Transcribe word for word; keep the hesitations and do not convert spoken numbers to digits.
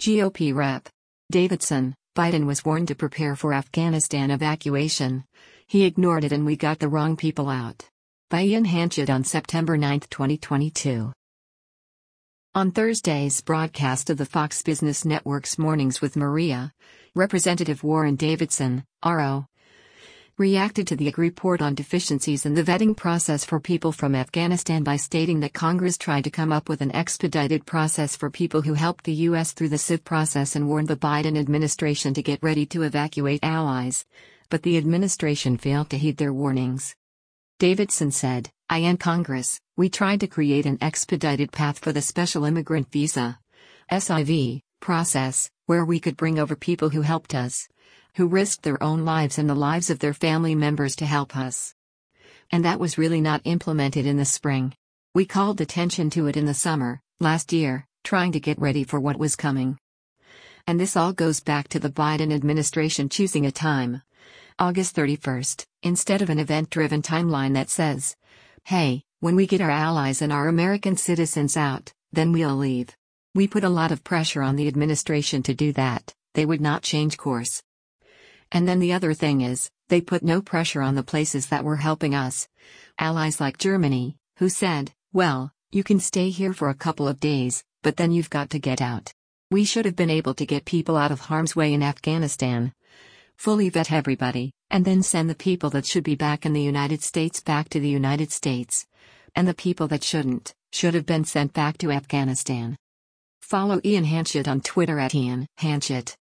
G O P Rep. Davidson, Biden was warned to prepare for Afghanistan evacuation. He ignored it and we got the wrong people out. By Ian Hanchett on September ninth, twenty twenty-two. On Thursday's broadcast of the Fox Business Network's Mornings with Maria, Representative Warren Davidson, R O, reacted to the A G report on deficiencies in the vetting process for people from Afghanistan by stating that Congress tried to come up with an expedited process for people who helped the U S through the civ process and warned the Biden administration to get ready to evacuate allies, but the administration failed to heed their warnings. Davidson said, I and Congress, we tried to create an expedited path for the Special Immigrant Visa (S I V) process, where we could bring over people who helped us, who risked their own lives and the lives of their family members to help us. And that was really not implemented in the spring. We called attention to it in the summer, last year, trying to get ready for what was coming. And this all goes back to the Biden administration choosing a time, August thirty-first, instead of an event-driven timeline that says, hey, when we get our allies and our American citizens out, then we'll leave. We put a lot of pressure on the administration to do that. They would not change course. And then the other thing is, they put no pressure on the places that were helping us. Allies like Germany, who said, well, you can stay here for a couple of days, but then you've got to get out. We should have been able to get people out of harm's way in Afghanistan. Fully vet everybody, and then send the people that should be back in the United States back to the United States. And the people that shouldn't, should have been sent back to Afghanistan. Follow Ian Hanchett on Twitter at Ian Hanchett.